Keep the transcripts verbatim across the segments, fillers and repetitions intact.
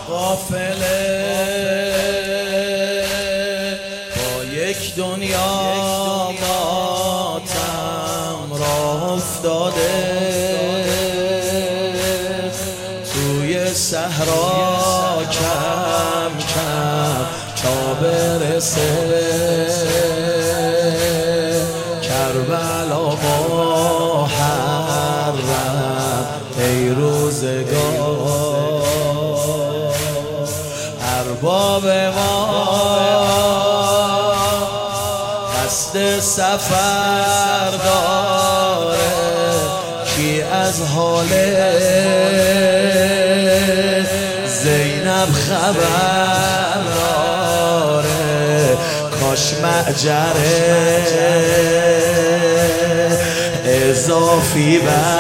قافله با یک دنیا ماتم راه افتاده، توی صحرا کم کم تا برسه کربلا محرم. ای روزگار ارباب ما قصد سفر داره، کی از حال زینب خبر داره؟ کاش معجره اضافی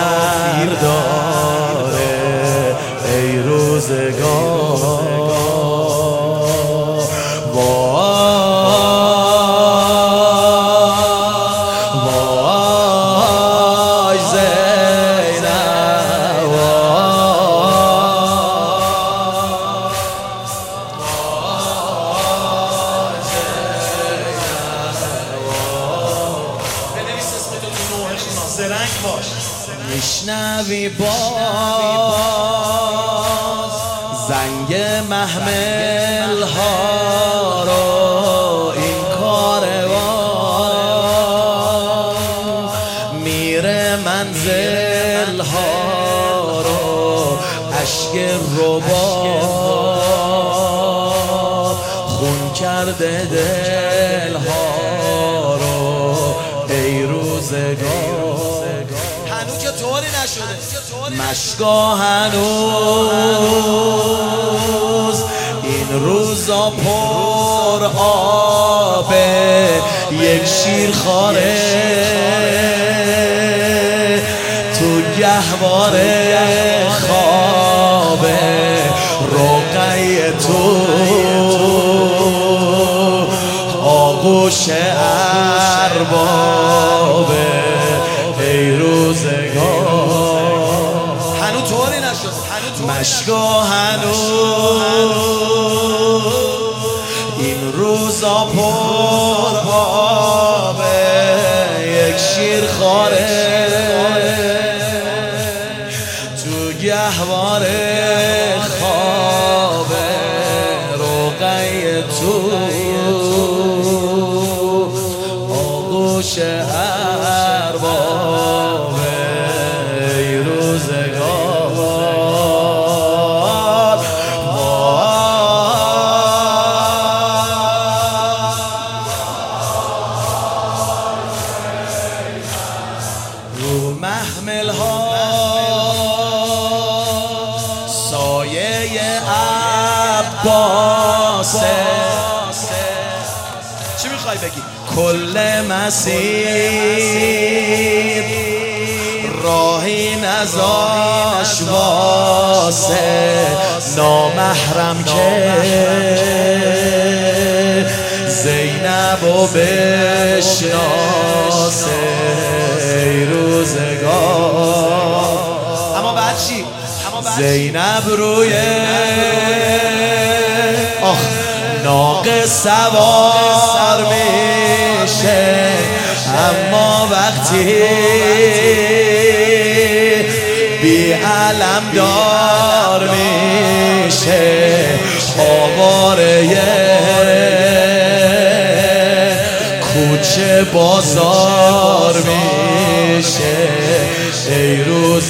برداره. ای روزگار وای زینب بنویس اسمتو تو نوع خینا زرنگ باش. میشنوی باز زنگ محمل ها رو، این کاروان میره منزل ها رو، اشک رباب خون کرده دل ها رو. ای روزگار هنوز که طوری نشده، مشکا هنوز این روزا پر آبه، یک شیر خاره تو گهواره خوابه، رقیه تو آغوش اربابه. ای روزگار هنو طوری نشد، مشکا هنوز این روزا پر آبه، یک شیر خاره تو گهواره خوابه، رقیه تو آغوش اربابه. ای روزگار رو محمل ها سایه عباسه. چی میخوای بگی؟ کل مسیر راهی نزاش واسه نامحرم که زینبو بشناسه. ای روزگار اما بعد چی؟ زینب روی آخ ناقه سوار میشه، اما وقتی بی علم دار میشه، آواره کوچه بازار میشه. ای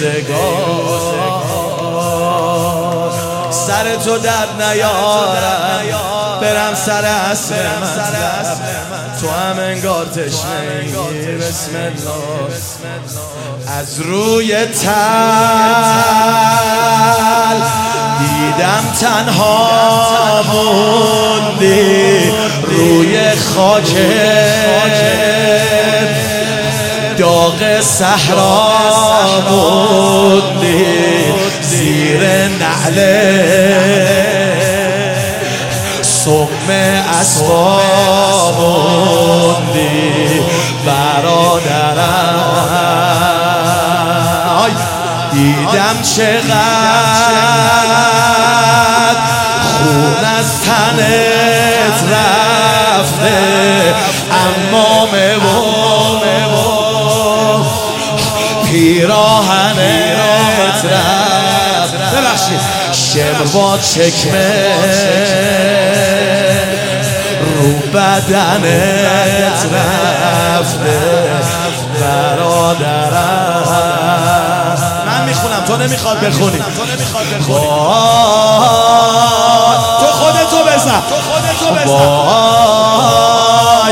روزگار سر تو درد نیارم، برم سر اصل مطلب، تو هم انگار تشنه‌ای. بسم الله از روی تل دیدم تنها موندی، روی خاک داغ صحرا موندی، زیر نعله سم اسبا موندی. برادرم دیدم چقدر از تنت رفته عمامه و پیراهنت رفت ببخشید شمر با چکمه رو بدنت رفته برادرم. من میخونم تو نمیخواد بخونی، تو خودتو بزن وای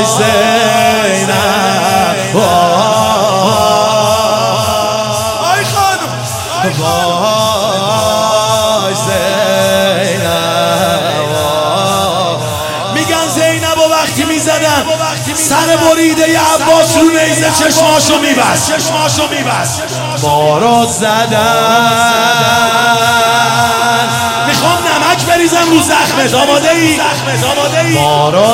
زینب وای خانم وای زینب میگن زینب و وقتی میزدن سر بریده ی عباس رو نیزه چشماشو میبست چشماشو میبست ما رو زدن میخوام نمک بریزم رو زخمت آماده ای؟ ما رو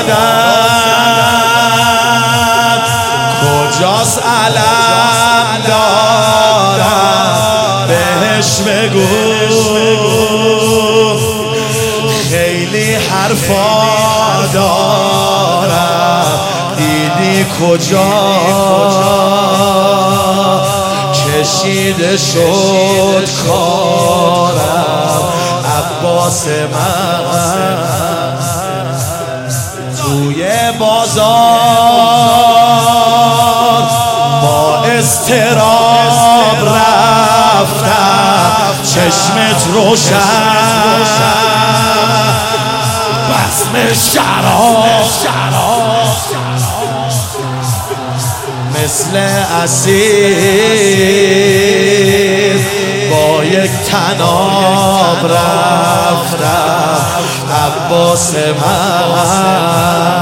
زدن کجاست علم دارم بهش بگو خیلی حرفا دارم دیدی کجا کشیده شد کارم عباس من توی بازار با استراب رفتم چشمت روشن بسم شراب مثل اسیر با یک تناب رفتم عباس من